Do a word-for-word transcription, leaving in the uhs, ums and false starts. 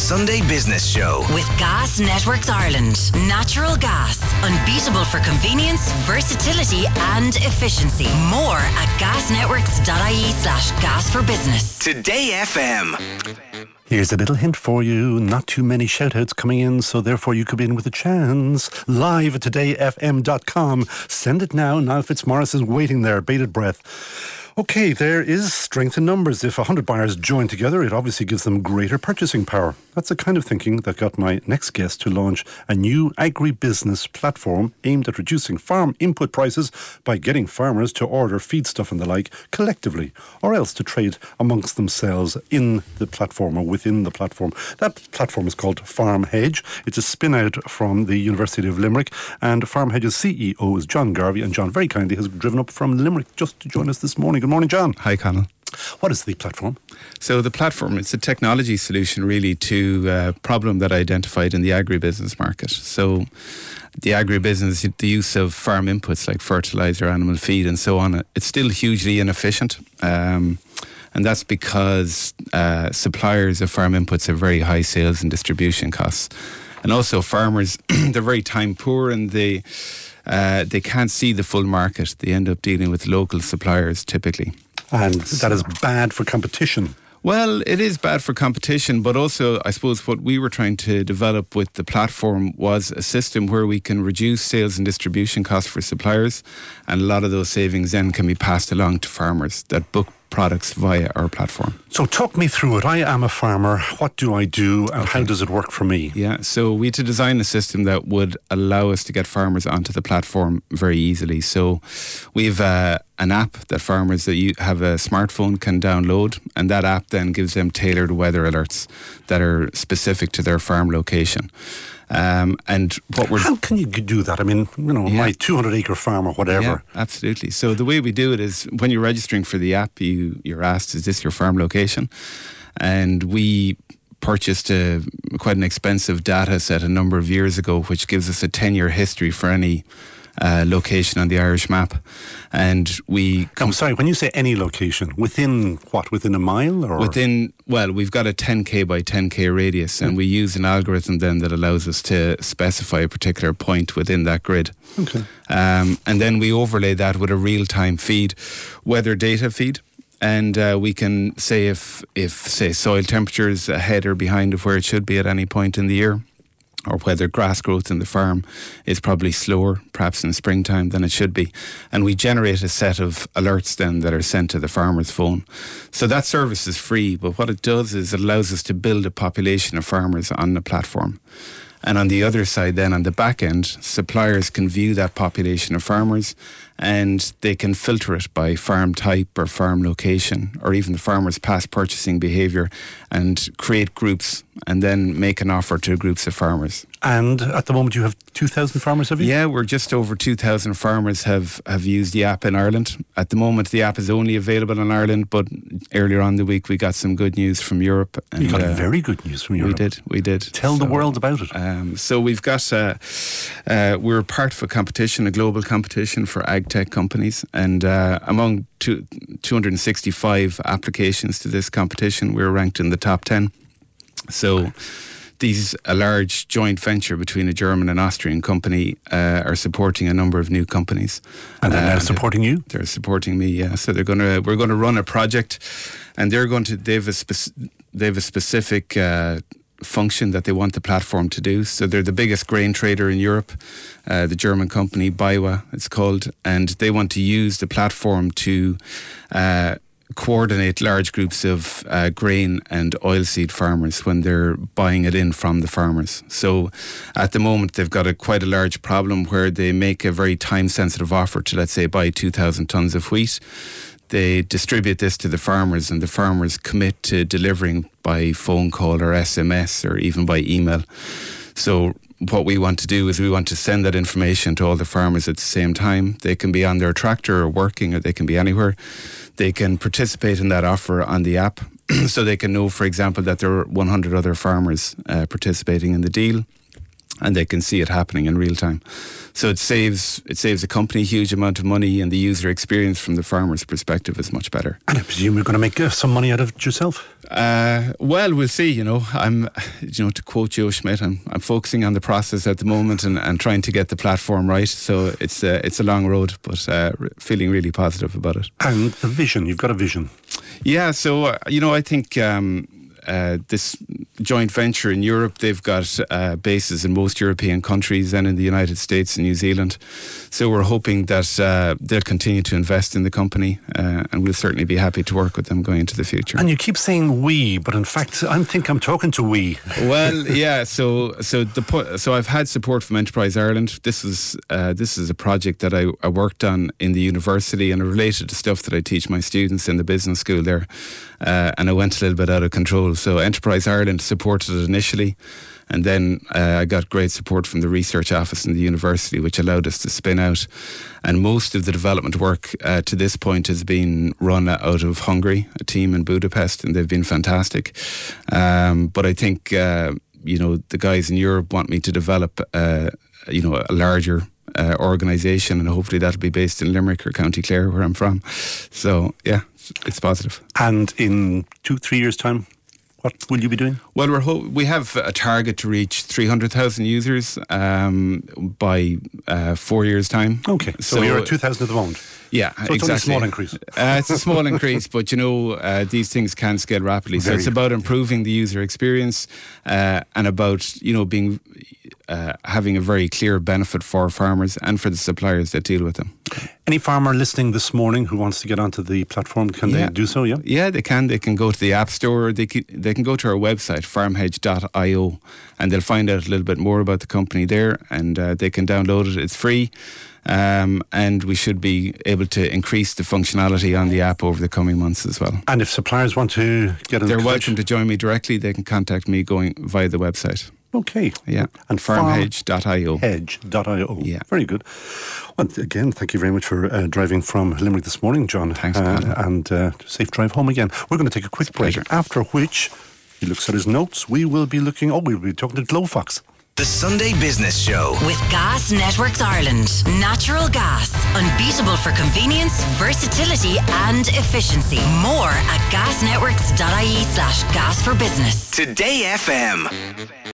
Sunday Business Show. With Gas Networks Ireland. Natural gas. Unbeatable for convenience, versatility and efficiency. More at gasnetworks.ie slash gas for business. Today F M. Here's a little hint for you. Not too many shout-outs coming in, so therefore you could be in with a chance. Live at today f m dot com. Send it now. Niall Fitzmaurice is waiting there, bated breath. Okay, there is strength in numbers. If one hundred buyers join together, it obviously gives them greater purchasing power. That's the kind of thinking that got my next guest to launch a new agribusiness platform aimed at reducing farm input prices by getting farmers to order feedstuff and the like collectively, or else to trade amongst themselves in the platform or within the platform. That platform is called FarmHedge. It's a spin-out from the University of Limerick, and FarmHedge's C E O is John Garvey, and John very kindly has driven up from Limerick just to join us this morning. Good morning, John. Hi, Conal. What is the platform? So the platform, it's a technology solution really to a problem that I identified in the agribusiness market. So the agribusiness, the use of farm inputs like fertiliser, animal feed and so on, it's still hugely inefficient. Um, and that's because uh, suppliers of farm inputs have very high sales and distribution costs. And also farmers, they're very time poor and they, uh, they can't see the full market. They end up dealing with local suppliers typically. And that is bad for competition. Well, it is bad for competition, but also I suppose what we were trying to develop with the platform was a system where we can reduce sales and distribution costs for suppliers, and a lot of those savings then can be passed along to farmers that book products via our platform. So talk me through it. I am a farmer. What do I do and okay. how does it work for me? Yeah, so we had to design a system that would allow us to get farmers onto the platform very easily. So we have uh, an app that farmers that you have a smartphone can download, and that app then gives them tailored weather alerts that are specific to their farm location. Um, and what we're how can you do that? I mean, you know, yeah. my two hundred acre farm or whatever. Yeah, absolutely. So the way we do it is when you're registering for the app, you you're asked, "Is this your farm location?" And we purchased a quite an expensive data set a number of years ago, which gives us a ten year history for any Uh, location on the Irish map. And we... I'm sorry, when you say any location, within what, within a mile? Or Within, well, we've got a ten k by ten k radius, and we use an algorithm then that allows us to specify a particular point within that grid. Okay. Um, and then we overlay that with a real-time feed, weather data feed. And uh, we can say if, if, say, soil temperature is ahead or behind of where it should be at any point in the year, or whether grass growth in the farm is probably slower, perhaps in springtime, than it should be. And we generate a set of alerts then that are sent to the farmer's phone. So that service is free, but what it does is it allows us to build a population of farmers on the platform. And on the other side then, on the back end, suppliers can view that population of farmers and they can filter it by farm type or farm location or even the farmer's past purchasing behaviour and create groups and then make an offer to groups of farmers. And at the moment you have two thousand farmers, have you? Yeah, we're just over two thousand farmers have, have used the app in Ireland. At the moment the app is only available in Ireland, but earlier on the week we got some good news from Europe. And, you got uh, very good news from Europe. We did, we did. Tell so, the world about it. Um, so we've got, uh, uh, we're part of a competition, a global competition for ag tech companies, and uh, among two, two hundred sixty-five applications to this competition, we're ranked in the top ten. So these a large joint venture between a German and Austrian company uh, are supporting a number of new companies, and they're uh, now supporting you. They're supporting me, yeah. So they're going to we're going to run a project, and they're going to they've a spec, they've a specific Uh, function that they want the platform to do. So they're the biggest grain trader in Europe, uh, the German company BayWa it's called, and they want to use the platform to uh, coordinate large groups of uh, grain and oilseed farmers when they're buying it in from the farmers. So at the moment they've got a quite a large problem where they make a very time sensitive offer to, let's say, buy two thousand tonnes of wheat. They distribute this to the farmers and the farmers commit to delivering by phone call or S M S or even by email. So what we want to do is we want to send that information to all the farmers at the same time. They can be on their tractor or working, or they can be anywhere. They can participate in that offer on the app so they can know, for example, that there are one hundred other farmers uh, participating in the deal. and they can see it happening in real time. So it saves it saves the company a huge amount of money, and the user experience from the farmer's perspective is much better. And I presume you're going to make uh, some money out of it yourself? Uh, well, we'll see. You know, I'm, you know, to quote Joe Schmidt, I'm, I'm focusing on the process at the moment and, and trying to get the platform right. So it's uh, it's a long road, but uh, feeling really positive about it. And the vision, you've got a vision. Yeah. So uh, you know, I think. Um, Uh, this joint venture in Europe, they've got uh, bases in most European countries and in the United States and New Zealand. So we're hoping that uh, they'll continue to invest in the company, uh, and we'll certainly be happy to work with them going into the future. And you keep saying we, but in fact, I think I'm talking to we. Well, yeah. So, so the po- so I've had support from Enterprise Ireland. This is uh, this is a project that I, I worked on in the university, and it related to stuff that I teach my students in the business school there. Uh, and I went a little bit out of control. So Enterprise Ireland supported it initially, and then uh, I got great support from the research office in the university, which allowed us to spin out. And most of the development work uh, to this point has been run out of Hungary, a team in Budapest, and they've been fantastic. Um, but I think, uh, you know, the guys in Europe want me to develop, uh, you know, a larger uh, organisation, and hopefully that'll be based in Limerick or County Clare, where I'm from. So, yeah, it's positive. And in two, three years' time, what will you be doing? Well, we're ho- we have a target to reach three hundred thousand users um, by uh, four years' time. Okay, so, so you're at two thousand at the moment. Yeah, so it's exactly. only a small increase. Uh, it's a small increase, but you know, uh, these things can scale rapidly. So Very it's about improving the user experience uh, and about, you know, being uh, having a very clear benefit for farmers and for the suppliers that deal with them. Any farmer listening this morning who wants to get onto the platform, can Yeah. they do so? Yeah, Yeah, they can. They can go to the App Store. They can, they can go to our website, farm hedge dot I O, and they'll find out a little bit more about the company there, and uh, they can download it. It's free. Um, and we should be able to increase the functionality on the app over the coming months as well. And if suppliers want to get in They're touch, welcome to join me directly. They can contact me going via the website. Okay. Yeah. And farm hedge dot I O. hedge dot I O. Yeah. Very good. Well, again, thank you very much for uh, driving from Limerick this morning, John. Thanks, uh, Colin. And uh, safe drive home again. We're going to take a quick break, Pleasure. after which he looks at his notes. We will be looking, oh, we'll be talking to Glowfox. The Sunday Business Show. With Gas Networks Ireland. Natural gas. Unbeatable for convenience, versatility and efficiency. More at gasnetworks dot I E slash gas for business. Today F M.